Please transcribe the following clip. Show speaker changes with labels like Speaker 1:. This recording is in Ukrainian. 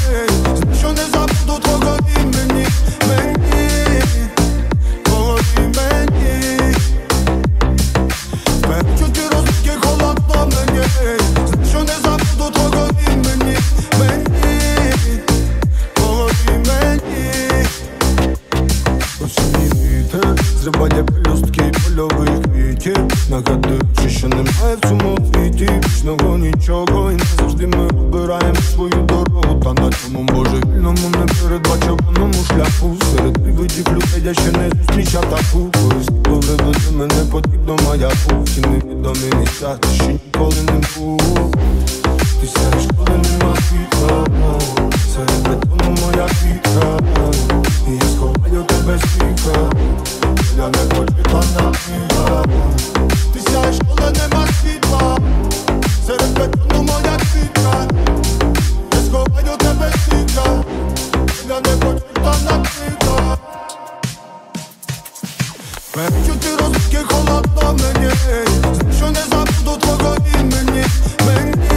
Speaker 1: Знай, що не забуду твого імені. Твого імені. Перечуті розлуки холодно мені. Знай, що не забуду твого імені. Твого імені. Осінній вітер зриває пелюстки польових квітів, нагадуючи, що немає в цьому світі вічного нічого. І не завжди ми обираємо свою дорогу. Та на цьому божевільному непередбачуваному шляху серед привидів людей я ще не зустрічав таку. Колись повернути мене потрібно маяку. Ті невідомі місця, ти ще ніколи не був. Ти сяєш, коли нема світла. Серед бетону моя квітка. І я сховаю тебе з віка. Я не прочитана книга. Ти сяєш, коли нема світла. Серед бетону моя квітка. Я сховаю тебе з віка. Я не прочитана книга. Перечуті розлуки холодно мені. Знай, що не забуду твого імені.